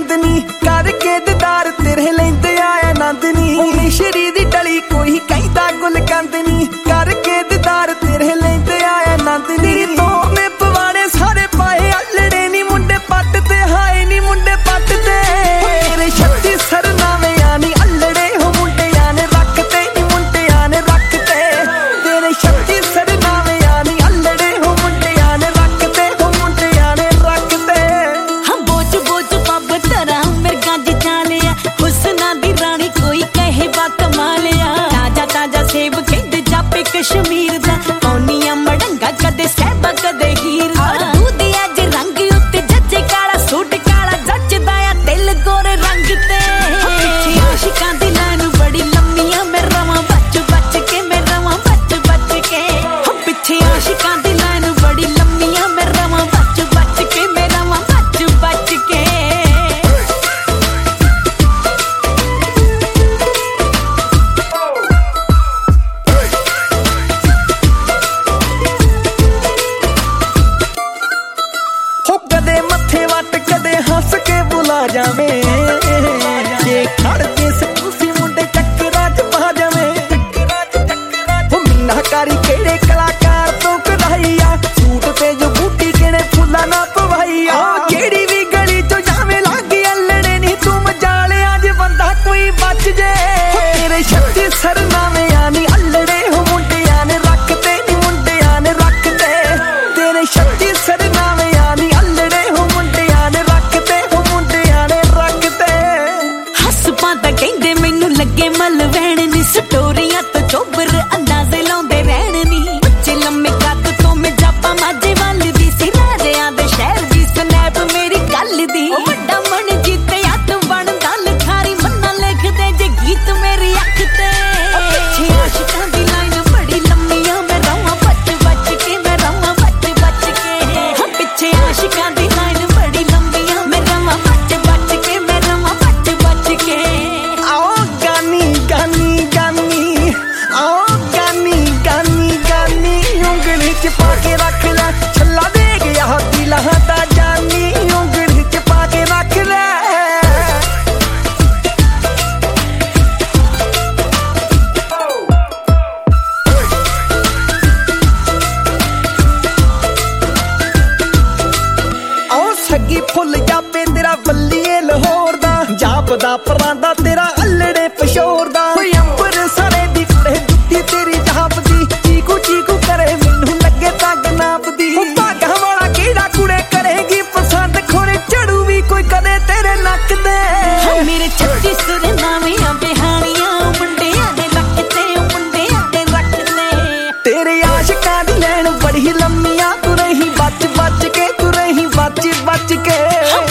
चांदनी करके दीदार तेरे लेंदे आया नंदनी मिश्री दी डली कोई कहता गुल कंदनी करके दीदार तेरे लेंदे आया नंदनी तो में पवाड़े सारे पाए अल्लड़े नी मुंडे पट ते हाय नी मुंडे पट ते तेरे छत्ती सरनावे आनी अल्लड़े हो मुंडे आने रखते नी मुंडे आने रखते तेरे छत्ती सरनावे आनी अल्लड़े हो मुंडे आने रखते हो मुंडे आने रखते हम बोझ बोझ पब तरह मिर्गा जी चालिया हुस्ना दी रानी कोई कहे बा कमालिया ताजा ताजा सेब कहते जापे कश्मीर दा पौनिया मड़ंगा कदे सहबा कदे हीर दा दूध अज रंग उत्ते जज्जे काला सूट काला जचदा आ दिल गोरे रंग ते पिछे आशिकां दी लाइन बड़ी लम्मियां मैं रवां बच बच के मैं रवां बच बच के हम पिछे आशिकां दी लाइन बड़ी लम्मियां मैं रवां बच बच के मैं रवां बच बच के कदे मथे वट कदे हंस के बुला जावे जे खड़के सकूसी मुंडे चक्करा च पा जावे मीनाकारी केड़े कलाकार तो कढ़ाईया सूट ते जो बूटी केड़े फुल्ला ना पवाईया केड़ी भी गली चो जावे लागे अल्लड़े नी तू मजाले अज बंदा कोई बच जे तेरे छत्ती सरनावे आनी अल्लड़े हो मुंडे आने रखते नी मुंडे आने रखते तेरे छत्ती सरनावे आनी अल्लड़े हो मुंडे आने रखते हो मुंडे आने रखते हस पाता कहंदे मैनू लगे मल वैण नी स्टोरियां तो चोबर अंदाजे लाउंदे रहण नी बच्चे लम्मे कद तो मैं जापा माजे वाल दी सी राजियां दे शहर दी स्नैप मेरी गल दी ओ वड्डा मन जीते हथ बनदा लिखारी मन्ना लिखदे जे गीत मेरी अख ते पिछे आशिकां दी लाइन बड़ी लम्मियां मैं रवां बच बच के मैं रवां बच बच के हम पिछे आशिकां दी लाइन बड़ी लम्मियां मैं रवां बच बच के मैं रवां बच बच के आओ गानी गानी गानी आओ गानी गानी गानी उंगली च पाके रख ले छल्ला दे गया दिला दा जानी उंगली च पाके रख ले आओ सगी फुल जापे तेरा बल्लीए लाहौर दा जापदा परांदा तेरा अल्लड़े पशोर दा कोई अंबर सारे दी कुड़े जुत्ती तेरी जापदी चीकू चीकू करे मैनू लगे तग नापदी भागा वाला केड़ा कुड़े करेगी पसंद खोरे चढ़ू भी कोई कदे तेरे नक दे मेरे छत्ती सरनावे बिहानियां मुंडियां दे रखते मुंडियां दे रखते तेरे आशिकां दी लैन बड़ी लम्मियां तू रही बच बच के तू रही बच बच के